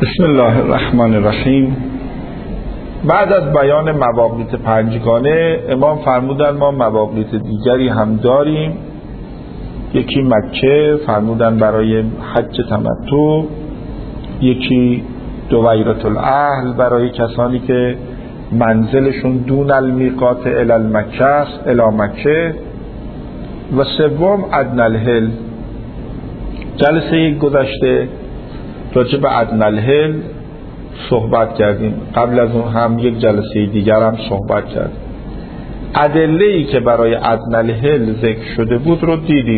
بسم الله الرحمن الرحیم. بعد از بیان مواقیت پنجگانه امام فرمودن ما مواقیت دیگری هم داریم. یکی مکه فرمودن برای حج تمتع، یکی دویرة الاهل برای کسانی که منزلشون دون المیقات الی المکه است، الی مکه، و سوم ادنی الحل. جلسه گذشته راجع به ادنی الحل صحبت کردیم، قبل از اون هم یک جلسه دیگر هم صحبت کردیم. ادله‌ای که برای ادنی الحل ذکر شده بود رو دیدیم.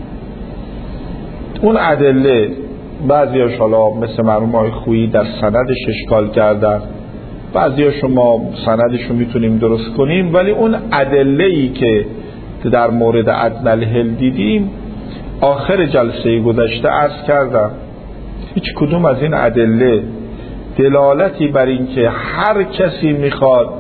اون ادله بعضی‌هاش حالا مثل مرحوم آقای خویی در سندش اشکال کردن، بعضی‌ها شما سندش رو میتونیم درست کنیم، ولی اون ادله‌ای که در مورد ادنی الحل دیدیم آخر جلسه گذشته عرض کردم هیچ کدوم از این ادله دلالتی بر این که هر کسی میخواد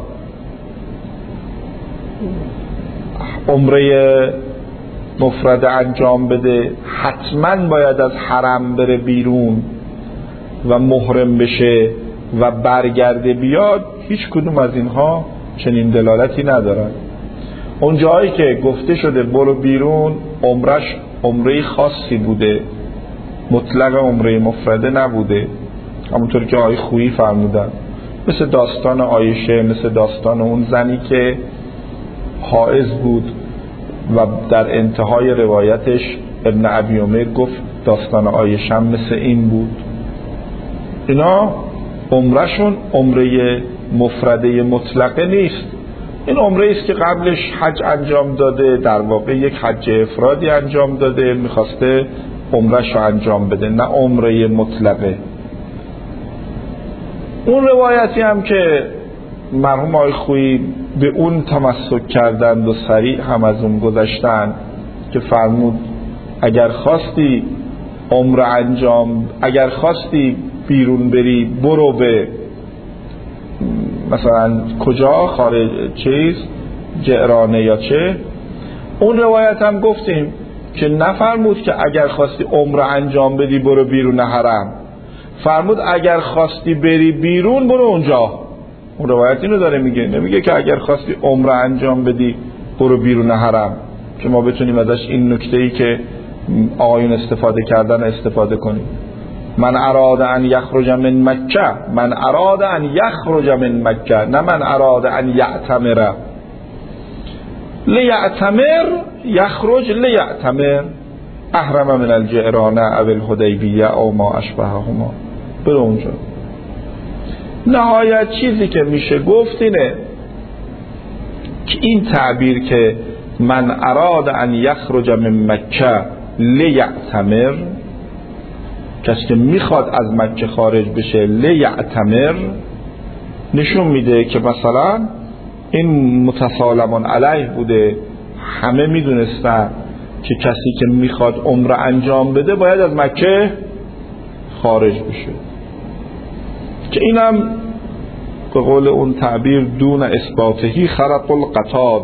عمره مفرد انجام بده حتما باید از حرم بره بیرون و محرم بشه و برگرده بیاد، هیچ کدوم از اینها چنین دلالتی ندارن. اون جایی که گفته شده برو بیرون عمرش عمره خاصی بوده، مطلق عمره مفرده نبوده، همونطور که آقای خویی فرمودن، مثل داستان عایشه، مثل داستان اون زنی که حائض بود و در انتهای روایتش ابن ابی عمر گفت داستان عایشه هم مثل این بود. اینا عمرشون عمره مفرده مطلقه نیست، این عمره است که قبلش حج انجام داده، در واقع یک حج افرادی انجام داده، میخواسته عمرش رو انجام بده، نه عمره مطلقه. اون روایتی هم که مرحوم آقای خویی به اون تمسک کردند و صریح هم از اون گذشتن که فرمود اگر خواستی عمره اگر خواستی بیرون بری برو به مثلا کجا، خارج جعرانه یا چه. اون روایت هم گفتیم که نفرمود که اگر خواستی عمره انجام بدی برو بیرون حرم، فرمود اگر خواستی بری بیرون برو اونجا. اون روایت اینو داره میگه، نمیگه که اگر خواستی عمره انجام بدی برو بیرون حرم، که ما بتونیم ازش این نکته‌ای که آقایون استفاده کردن استفاده کنیم. من اراد ان یخرج من مکه، من اراد ان یخرج من مکه، نه من اراد ان یعتمر. لیعتمر یخرج لیعتمر، احرم من الجعرانه او الحدیبیه او ما اشبههما، برو اونجا. نهایت چیزی که میشه گفت اینه که این تعبیر که من اراد ان یخرج من مکه لیعتمر، کسی که میخواد از مکه خارج بشه لیعتمر، نشون میده که مثلا این متسالمون علیه بوده، همه میدونستن که کسی که میخواد عمره انجام بده باید از مکه خارج بشه، که اینم به قول اون تعبیر دون اثباتهی خرق القطاد.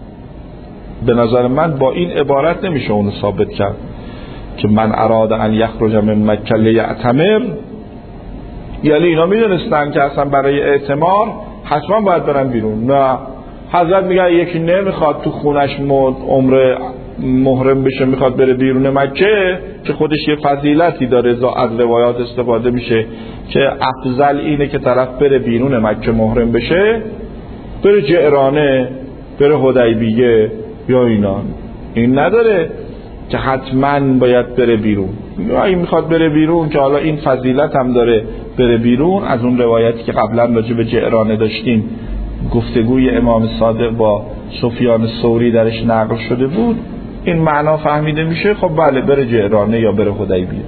به نظر من با این عبارت نمیشه اونو ثابت کرد که من اراد ان یخرج من مکه لیعتمر، یعنی اینا میدونستن که اصلا برای اعتمار حتما باید برن بیرون. نه، حضرت میگه یکی نمیخواد تو خونش عمره محرم بشه، میخواد بره بیرون مکه، که خودش یه فضیلتی داره، از روایات استفاده میشه که افضل اینه که طرف بره بیرون مکه محرم بشه، بره جعرانه، بره حدیبیه یا اینا. این نداره که حتما باید بره بیرون، یا این میخواد بره بیرون که حالا این فضیلت هم داره بره بیرون. از اون روایتی که قبلا راجع به جعرانه داشتیم، گفتگوی امام صادق با سفیان ثوری درش نقل شده بود، این معنا فهمیده میشه خب بله بره جعرانه یا بره حدیبیه.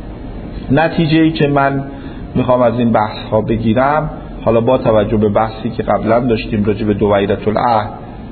نتیجه ای که من میخوام از این بحث ها بگیرم، حالا با توجه به بحثی که قبلا داشتیم راجع به دویرة الاهل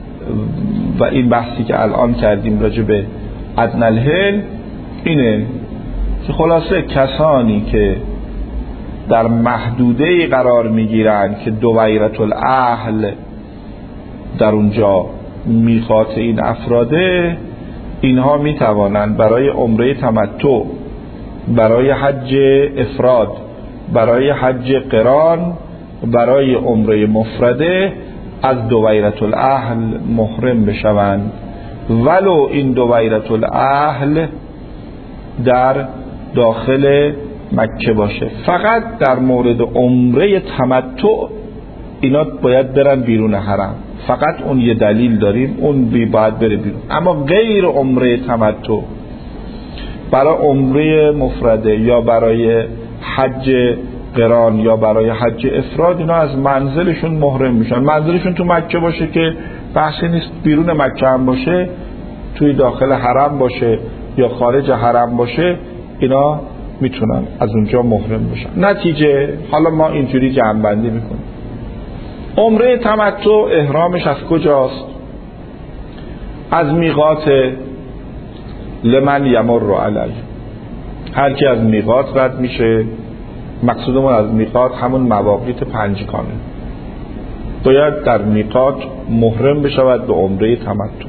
و این بحثی که الان کردیم راجع به ادنی الحل، اینه که خلاصه کسانی که در محدوده قرار میگیرن که دویرة الاهل در اونجا میخواد این افراده، اینها میتوانند برای عمره تمتع، برای حج افراد برای حج قران برای عمره مفرده از دویرة الاهل محرم بشوند، ولو این دویرة الاهل در داخل مکه باشه. فقط در مورد عمره تمتع اینا باید برن بیرون حرم، فقط اون یه دلیل داریم، اون باید بره بیرون. اما غیر عمره تمتع، برای عمره مفرده یا برای حج قران یا برای حج افراد، اینا از منزلشون محرم میشن. منزلشون تو مکه باشه که بحثی نیست، بیرون مکه هم باشه، توی داخل حرم باشه یا خارج حرم باشه، اینا میتونن از اونجا محرم بشن. نتیجه حالا ما اینجوری جمع‌بندی میکنیم. عمره تمتع احرامش از کجاست؟ از میقات لمن یمر علی. هر کی از میقات رد میشه، مقصودمون از میقات همون مواقیت پنجگانه، باید در میقات محرم بشود به عمره تمتع.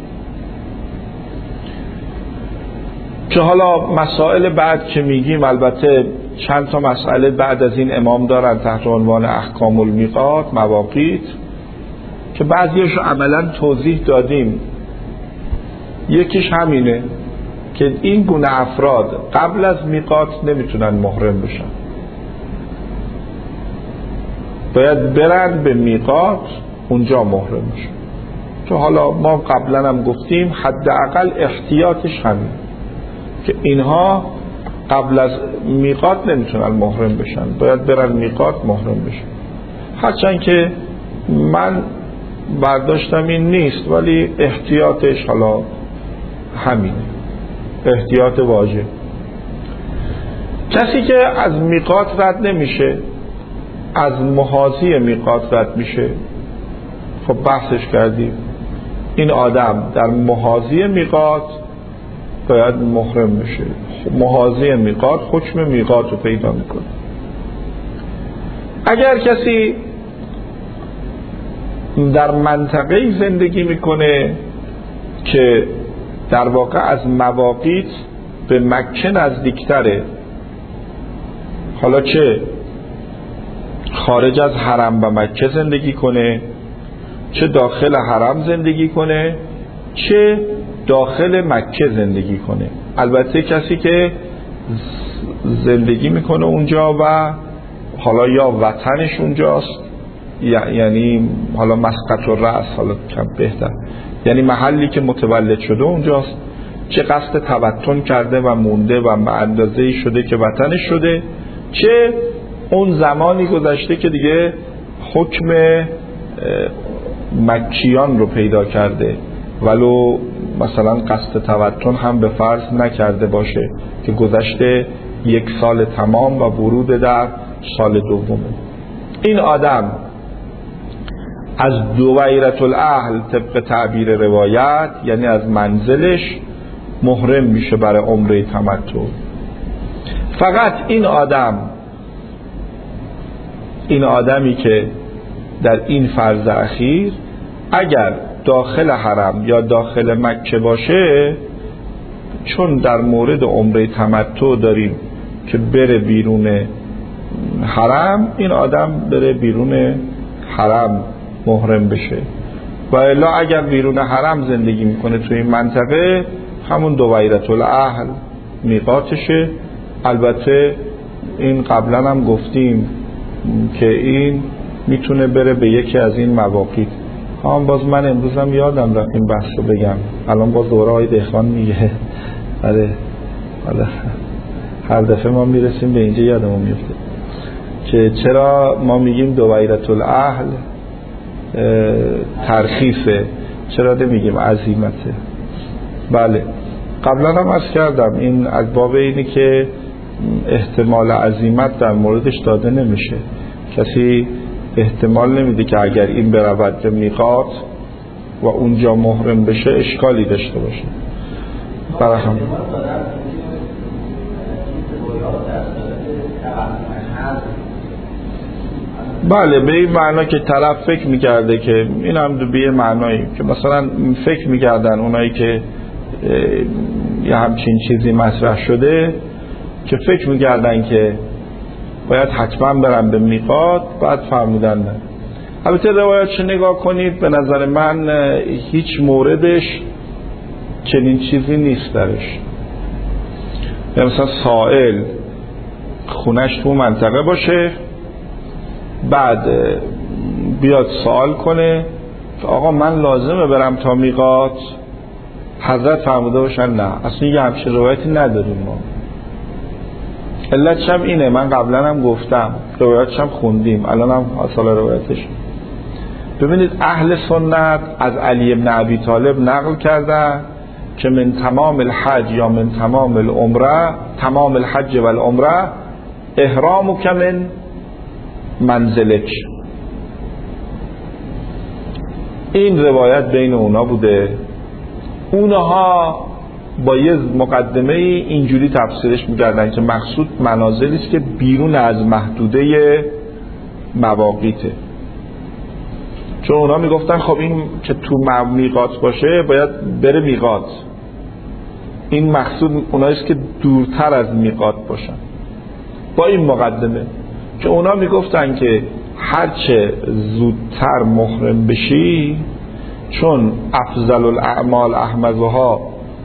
که حالا مسائل بعد که میگیم، البته چند تا مسئله بعد از این امام دارن تحت عنوان احکام المیقات، مواقیت، که بعضیشو عملا توضیح دادیم. یکیش همینه که این گونه افراد قبل از میقات نمیتونن محرم بشن، باید برن به میقات اونجا محرم بشن. که حالا ما قبلا هم گفتیم حداقل احتیاطش همین که اینها قبل از میقات نمیتونن محرم بشن، باید برن میقات محرم بشن. هرچند که من برداشتم این نیست، ولی احتیاطش حالا همینه، احتیاط واجب. کسی که از میقات رد نمیشه، از محاذی میقات رد میشه، خب بحثش کردیم، این آدم در محاذی میقات باید محرم بشه. محاذی میقات حکم میقات رو پیدا میکنه. اگر کسی در منطقه زندگی میکنه که در واقع از مواقیت به مکه نزدیکتره، حالا چه خارج از حرم و مکه زندگی کنه، چه داخل حرم زندگی کنه، چه داخل مکه زندگی کنه، البته کسی که زندگی میکنه اونجا و حالا یا وطنش اونجاست، یعنی حالا مسقط الرأس، حالا کم بهتر، یعنی محلی که متولد شده اونجاست، چه قصد تبتن کرده و مونده و به اندازه‌ای شده که وطنش شده، چه اون زمانی گذشته که دیگه حکم مکیان رو پیدا کرده، ولو مثلا قصد تبتن هم به فرض نکرده باشه که گذشته 1 سال تمام و ورود در سال دومه. این آدم از دویرة الاهل طبق تعبیر روایت، یعنی از منزلش محرم میشه برای عمره تمتع. فقط این آدمی که در این فرض اخیر اگر داخل حرم یا داخل مکه باشه، چون در مورد عمره تمتع داریم که بره بیرون حرم، این آدم بره بیرون حرم محرم بشه. و الا اگر بیرون حرم زندگی میکنه توی این منطقه، همون دویرة الاهل میقاتشه. البته این قبلا هم گفتیم که این میتونه بره به یکی از این مواقیت. باز من امروزم یادم رفت این بحث رو بگم، الان باز دوره های دهخان میگه. بله هر دفعه ما میرسیم به اینجا یادمون میفته که چرا ما میگیم دویرة الاهل ترخیصه، چرا نمیگیم عزیمته. بله قبلا هم عرض کردم این از باب اینی که احتمال عزیمت در موردش داده نمیشه، کسی احتمال نمیده که اگر این برود به میقات و اونجا محرم بشه اشکالی داشته باشه. برای هم بله به این معنا که طرف فکر میکرده که این هم به معنایی که مثلا فکر میکردن اونایی که یه همچین چیزی مطرح شده، که فکر میکردن که باید حتما برم به میقات. بعد فرمودن نه. البته روایتش نگاه کنید، به نظر من هیچ موردش چنین چیزی نیست درش. مثلا سائل خونش تو منطقه باشه، بعد بیاد سوال کنه آقا من لازمه برم تا میقات، حضرت فرموده باشن نه، اصلا یه همچین روایتی نداریم ما. علتش هم اینه، من قبلا هم گفتم، روایتش هم خوندیم، الان هم اصلا روایتش. ببینید اهل سنت از علی بن ابی طالب نقل کردن که من تمام الحج یا من تمام العمره، تمام الحج و العمره احرامک من منزلک. این روایت بین اونا بوده. اونها با یه مقدمه اینجوری تفسیرش می‌کردن که مقصود منازلی است که بیرون از محدوده مواقیته. چون اونا میگفتن خب این که تو میقات باشه باید بره میقات. این مقصود اوناییست که دورتر از میقات باشن. با این مقدمه که اونا میگفتن که هرچه زودتر محرم بشی، چون افضل الاعمال احمدها،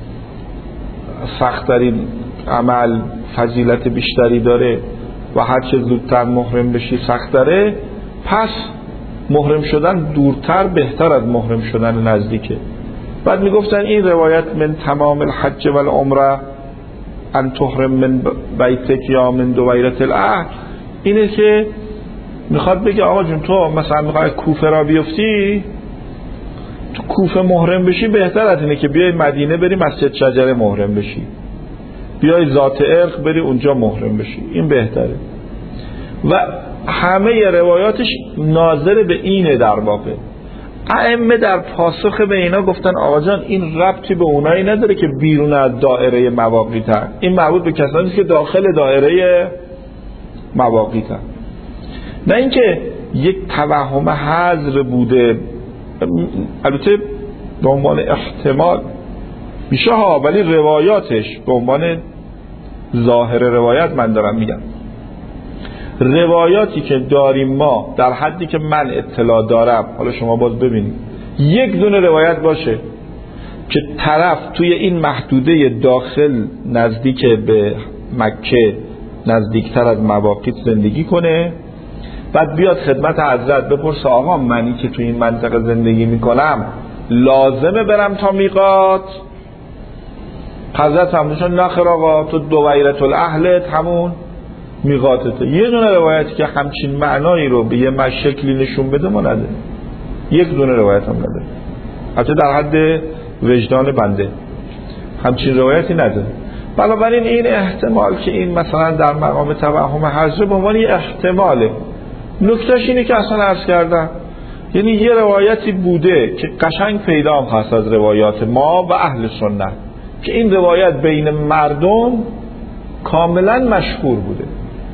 سخت‌ترین عمل فضیلت بیشتری داره و هرچه زودتر محرم بشی سخت‌تره، پس محرم شدن دورتر بهتر از محرم شدن نزدیکه. بعد میگفتن این روایت من تمام الحج و العمره ان تحرم من بیتک یا من دویرة العهد، اینه که میخواد بگه آقا جون تو مثلا میخوای کوفه را بیفتی، تو کوفه محرم بشی بهتر از اینه که بیای مدینه بری مسجد شجره محرم بشی، بیای ذات ارق بری اونجا محرم بشی، این بهتره. و همه روایاتش ناظر به اینه. در واقع ائمه در پاسخ به اینا گفتن آقا جان این ربطی به اونایی نداره که بیرون از دایره مواقیتن، این مربوط به کسانی است که داخل دایره مواقیتن. نه اینکه یک توهم حذر بوده، البته به عنوان احتمال میشه ها، ولی روایاتش به عنوان ظاهر روایت من دارم میگم، روایاتی که داریم ما در حدی که من اطلاع دارم، حالا شما باز ببینید، یک دونه روایت باشه که طرف توی این محدوده داخل نزدیک به مکه، نزدیکتر از مواقیت زندگی کنه، بعد بیاد خدمت حضرت بپرسه آقا منی که توی این منطقه زندگی میکنم لازمه برم تا میقات؟ حضرت همونشون نخیر آقا تو دویرة الاهلت همون میقاتته. یه دونه روایتی که همچین معنایی رو به یه شکلی نشون بده ما نداره، یک دونه روایت هم نداره، حتی در حد وجدان بنده همچین روایتی نداره. بنابراین این احتمال که این مثلا در مقام توهم حضر به عنوان یه احتماله. نکتهش اینه که اصلا عرض کردم یعنی یه روایتی بوده که قشنگ پیدا هم هست از روایات ما و اهل سنت که این روایت بین مردم کاملا مشهور بوده،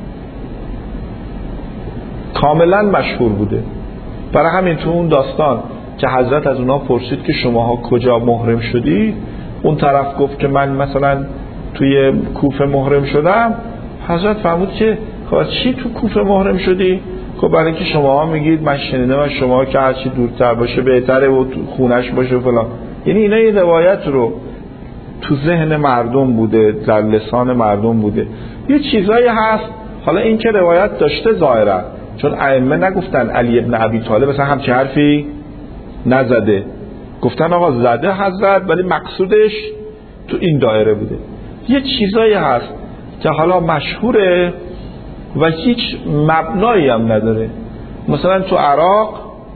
کاملا مشهور بوده. برای همین تو اون داستان که حضرت از اونا پرسید که شماها کجا محرم شدی، اون طرف گفت که من مثلا توی کوفه محرم شدم، حضرت فرمود که خب چی تو کوفه محرم شدی؟ خب برای اینکه شماها میگید من شنیدم از شما که هرچی دورتر باشه بهتره و خونش باشه و فلان. یعنی اینا یه روایت رو تو ذهن مردم بوده، در لسان مردم بوده، یه چیزایی هست. حالا این که روایت داشته ظاهرا، چون ائمه نگفتن علی ابن ابی طالب مثلا همچین حرفی نزده، گفتن آقا زده حضرت ولی مقصودش تو این دایره بوده. یه چیزایی هست که حالا مشهوره و هیچ مبنایی هم نداره. مثلا تو عراق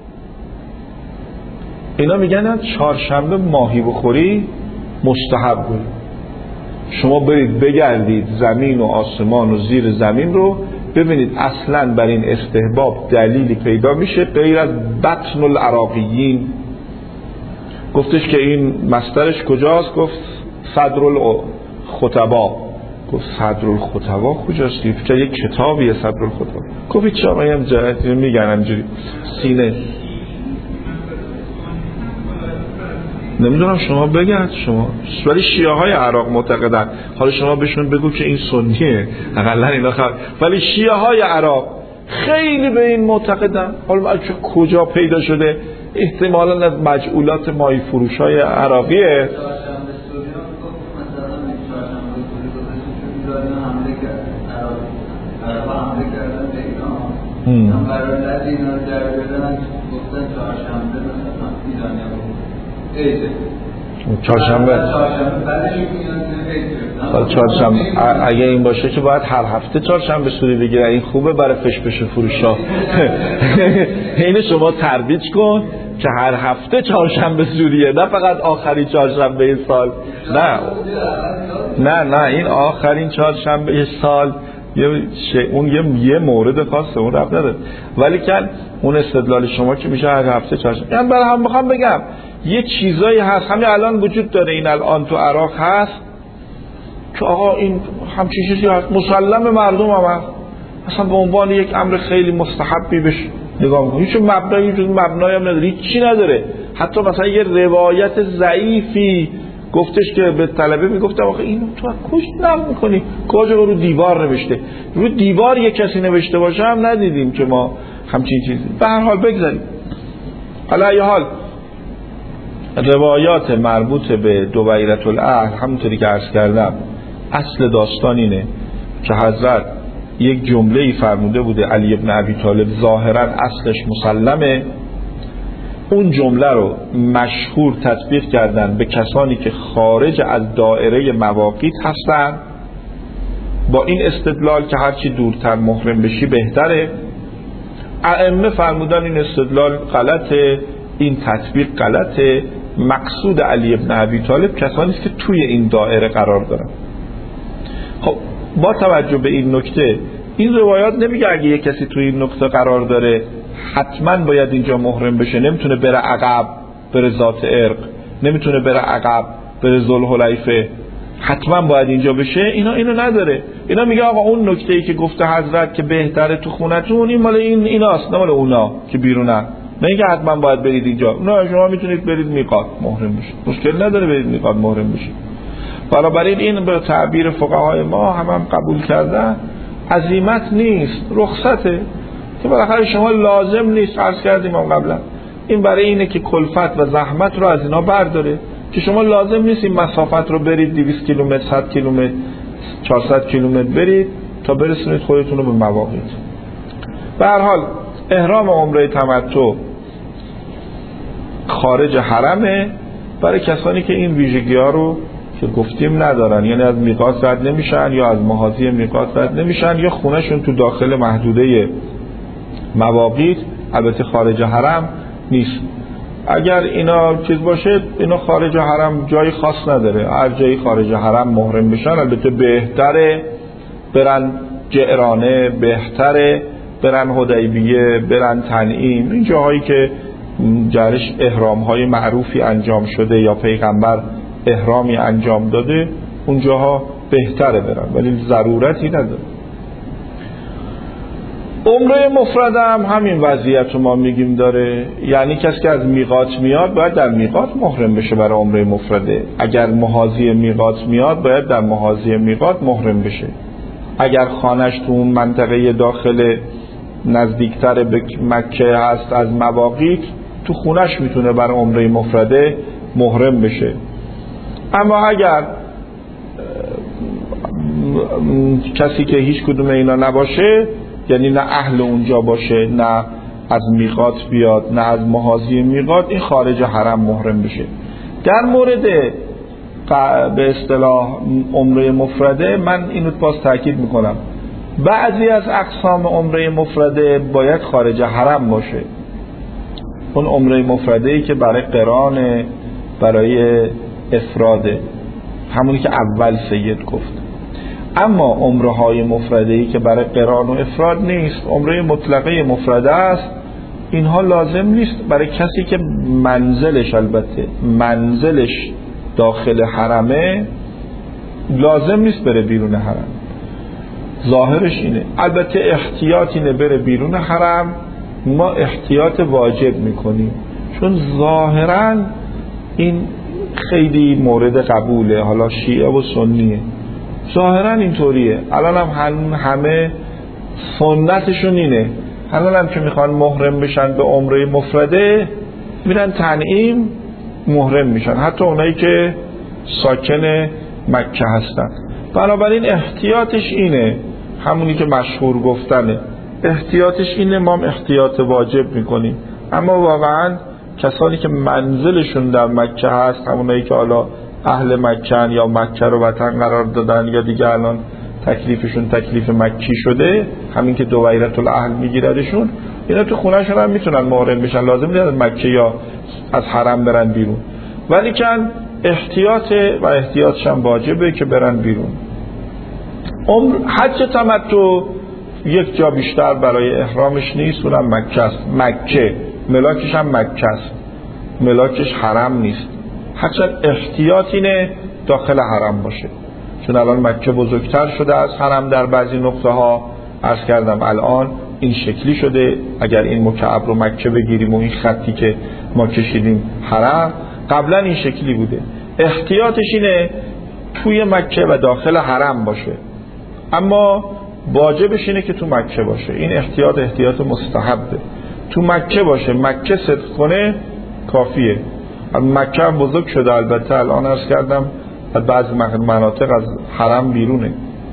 اینا میگن چهارشنبه ماهی بخوری مستحب بود. شما برید بگردید زمین و آسمان و زیر زمین رو ببینید، اصلا بر این استحباب دلیلی پیدا میشه غیر از بطن العراقیین. گفتش که این مصدرش کجاست؟ گفت صدر الخطبا. گفت صدر الخطبا کجاست؟ که یک کتابیه صدر الخطبا. گفت چه آقایی هم جهتی میگن همجوری سینه. نمیدونم شما بگید شما، ولی شیعه های عراق معتقدن. حالا شما بهشون بگو که این سنیه، حداقل اینا ولی شیعه های عراق خیلی به این معتقدن. حالا کجا پیدا شده؟ احتمالاً از مجعولات مای فروش های عراقیه. چهارشنبه اگه این باشه که باید هر هفته چهارشنبه سوری بگیره. این خوبه برای فش فروشا. اینو شما ترویج کن که هر هفته چهارشنبه سوریه، نه فقط آخرین چهارشنبه سال. نه این آخرین چهارشنبه سال اون یه مورد خاصه، اون رفت نداره. ولی که اون استدلال شما که میشه هر هفته چهارشنبه. من برای هم بخوام بگم یه چیزایی هست همین الان وجود داره، این الان تو عراق هست که آقا این همچین چیزی هست، مسلم مردم هم هست، اصلا به عنوان یک امر خیلی مستحبی بهش نگاه میکنه. هیچ مبنایی هم نداره، هیچی نداره. حتی مثلا یه روایت ضعیفی گفتش که به طلبه میگفتم آخه اینو تو از کجا نقل میکنی؟ کجا رو دیوار نوشته؟ رو دیوار یه کسی نوشته باشه هم ندیدیم که ما همچین چیزی. به هر حال بگذاریم. حالا ای حال روایات مربوط به دویرة الاهل همونطوری که عرض کردم اصل داستان اینه که حضرت یک جمله‌ای فرموده بوده علی ابن ابی طالب ظاهرا اصلش مسلمه، اون جمله رو مشهور تطبیق کردن به کسانی که خارج از دایره مواقیت هستن با این استدلال که هرچی دورتر محرم بشی بهتره. ائمه فرمودن این استدلال غلطه، این تطبیق غلطه. مقصود علی ابن ابی طالب کسانی است که توی این دایره قرار دارن. خب با توجه به این نکته این روایات نمیگه اگه یک کسی توی این نقطه قرار داره حتما باید اینجا محرم بشه، نمیتونه بره عقب بره ذات عرق، نمیتونه بره عقب بره ذوالحلیفه، حتما باید اینجا بشه. اینو نداره. اینا میگه آقا اون نکته‌ای که گفته حضرت که بهتره تو خونتون این مال ایناست، نه مال اونا که بیرونن. نه اینکه حتما باید برید اینجا، نه شما میتونید برید میقات محرم بشید، مشکل نداره برید میقات محرم بشید. بنابراین این به تعبیر فقهای ما هم قبول کردن عزیمت نیست، رخصته که بالاخره شما لازم نیست. عرض کردیم هم قبلا این برای اینه که کلفت و زحمت رو از اینا برداره که شما لازم نیست این مسافت رو برید 200 کیلومتر 100 کیلومتر 400 کیلومتر برید تا برسونید خودتون رو به مواقیت. به هر حال احرام عمره تمتع خارج حرمه برای کسانی که این ویژگی‌ها رو که گفتیم ندارن، یعنی از میقات رد نمیشن یا از محاذی میقات رد نمیشن یا خونهشون تو داخل محدوده مواقیت، البته خارج حرم نیست. اگر اینا چیز باشه اینا خارج حرم جای خاص نداره، هر جایی خارج حرم محرم بشن. البته بهتره برن جعرانه، بهتره برن حدیبیه، برن تنعیم، این جاهایی که جرش احرام‌های معروفی انجام شده یا پیغمبر احرامی انجام داده اونجاها بهتره برن، ولی ضرورتی نداره. عمره مفرد هم همین وضعیت رو ما میگیم داره، یعنی کسی که از میقات میاد باید در میقات محرم بشه برای عمره مفرده. اگر محاذی میقات میاد باید در محاذی میقات محرم بشه. اگر خانش تو اون منطقه داخل نزدیکتر به مکه هست از مواقیت، تو خونش میتونه برای عمره مفرده محرم بشه. اما اگر کسی که هیچ کدوم اینا نباشه، یعنی نه اهل اونجا باشه، نه از میقات بیاد، نه از محاذی میقات، این خارج حرم محرم بشه. در مورد به اصطلاح عمره مفرده من اینو باز تاکید میکنم، بعضی از اقسام عمره مفرده باید خارج حرم باشه. اون عمره مفرده ای که برای قران، برای افراده، همونی که اول سید گفت. اما عمره های مفرده ای که برای قران و افراد نیست، عمره مطلقه مفرده است، اینها لازم نیست برای کسی که منزلش، البته منزلش داخل حرمه، لازم نیست بره بیرون حرم. ظاهرش اینه. البته احتیاط اینه بره بیرون حرم، ما احتیاط واجب میکنیم، چون ظاهرا این خیلی مورد قبوله، حالا شیعه و سنیه، ظاهرا اینطوریه. الان هم همه سنتشون اینه، الان هم که میخوان محرم بشن به عمره مفرده میرن تنعیم محرم میشن، حتی اونایی که ساکن مکه هستن. بنابراین احتیاطش اینه، همونی که مشهور گفتنه، احتیاطش اینه، ما هم احتیاط واجب میکنیم. اما واقعا کسانی که منزلشون در مکه هست، همونایی که حالا اهل مکه یا مکه رو وطن قرار دادن یا دیگه الان تکلیفشون تکلیف مکی شده، همین که دویرة الاهل میگیردشون، اینا تو خونهشون هم میتونن محرم بشن، لازم نیست از مکه یا از حرم برن بیرون، ولی کن احتیاط و احتیاطش هم واجبه که برن بیرون. حج تمتع یک جا بیشتر برای احرامش نیست، اونم مکه است. مکه ملاکش هم مکه است، ملاکش حرم نیست، هرچند احتیاط اینه داخل حرم باشه، چون الان مکه بزرگتر شده از حرم در بعضی نقطه ها. عرض کردم الان این شکلی شده، اگر این مکعب رو مکه بگیریم و این خطی که ما کشیدیم حرم، قبلا این شکلی بوده. احتیاطش اینه توی مکه و داخل حرم باشه، اما واجبش اینه که تو مکه باشه. این احتیاط مستحبه، تو مکه باشه، مکه صدق کنه کافیه. مکه هم بزرگ شده البته، الان عرض کردم بعضی مناطق از حرم بیرونه.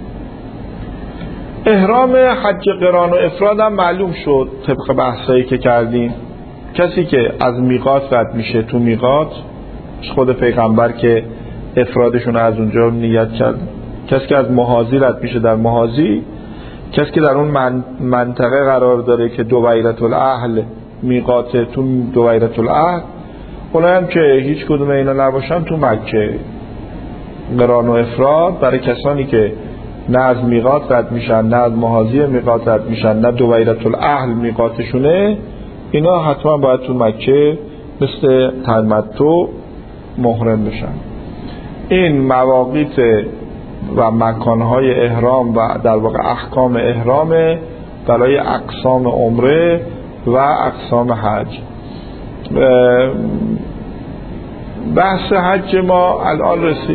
احرام حج قران و افراد هم معلوم شد طبق بحثایی که کردیم. کسی که از میقات رد میشه تو میقات، خود پیغمبر که افرادشون از اونجا نیت کرد، کسی که از محاذی رد میشه در محاذی، کسی که در اون منطقه قرار داره که دویرة الاهل میقات تو دویرة الاهل، اونایی هم که هیچ کدوم اینا نباشن تو مکه. قران و افراد برای کسانی که نه از میقات رد میشن، نه از محاذی میقات رد میشن، نه دویرة الاهل میقاتشونه، اینا حتما باید تو مکه مثل تمتع محرم بشن. این مواقیت و مکانهای احرام و در واقع احکام احرام برای اقسام عمره و اقسام حج. بحث حج ما الان رسید.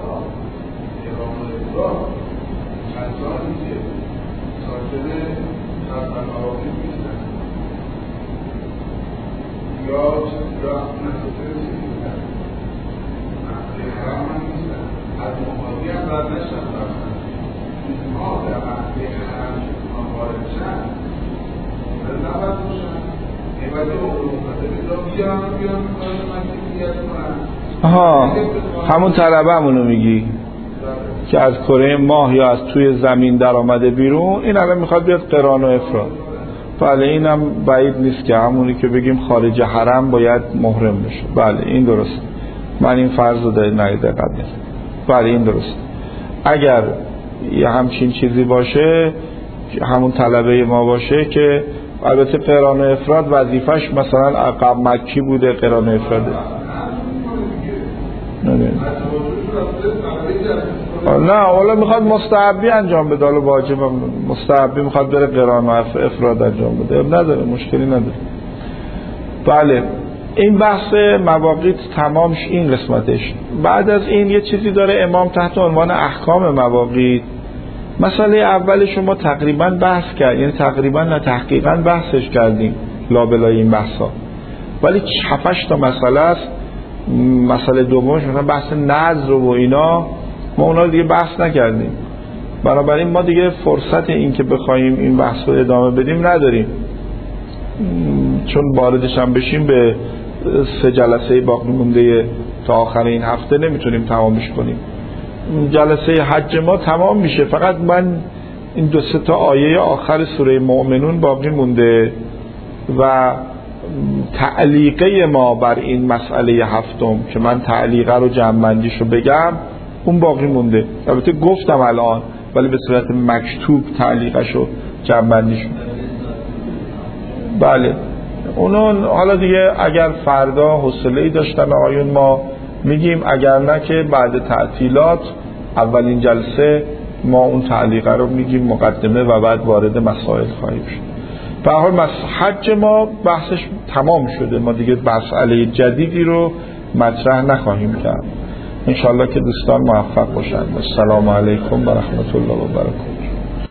همون طلبه همونو میگی که از کره ماه یا از توی زمین در آمده بیرون، این الان میخواد بیاد قران و افراد. بله اینم بعید نیست که همونی که بگیم خارج حرم باید محرم بشه. بله این درست، من این فرض رو دقیق قبل. بله این درست. اگر یه همچین چیزی باشه، همون طلبه ما باشه که البته قران و افراد وظیفش مثلا عقب مکی بوده، قران و افراد نه حالا میخواد مستحبی انجام بده، حالا واجب مستحبی میخواد بره قران و افراد انجام بده، نداره، مشکلی نداره. بله این بحث مواقیت تمامش این قسمتش. بعد از این یه چیزی داره امام تحت عنوان احکام مواقیت. مسئله اول شما تقریبا بحث کرد، یعنی تقریبا نه تحقیقا بحثش کردیم لابلای این بحثا، ولی 7-8 تا مسئله است. مسئله دومش مثلا بحث نذر و اینا، ما اونا دیگه بحث نکردیم، بنابراین ما دیگه فرصت این که بخوایم این بحث رو ادامه بدیم نداریم، چون واردش هم بشیم به 3 جلسه باقی مونده تا آخر این هفته نمیتونیم تمامش کنیم. جلسه حج ما تمام میشه، فقط من این 2-3 تا آیه آخر سوره مؤمنون باقی مونده و تعلیقه ما بر این مسئله هفتم که من تعلیقه رو جمع‌بندیش رو بگم، اون باقی مونده. البته گفتم الان، ولی به صورت مکتوب تعلیقش رو جمع‌بندیش. بله اونون حالا دیگه اگر فردا حوصله‌ای داشتن آقایون ما میگیم، اگر نه که بعد تعطیلات اولین جلسه ما اون تعلیقه رو میگیم مقدمه و بعد وارد مسائل خواهیم شد. به هر حال حج ما بحثش تمام شده، ما دیگه مسئله جدیدی رو مطرح نخواهیم کرد. انشاءالله که دوستان موفق باشند. السلام علیکم و رحمت الله و برکاته.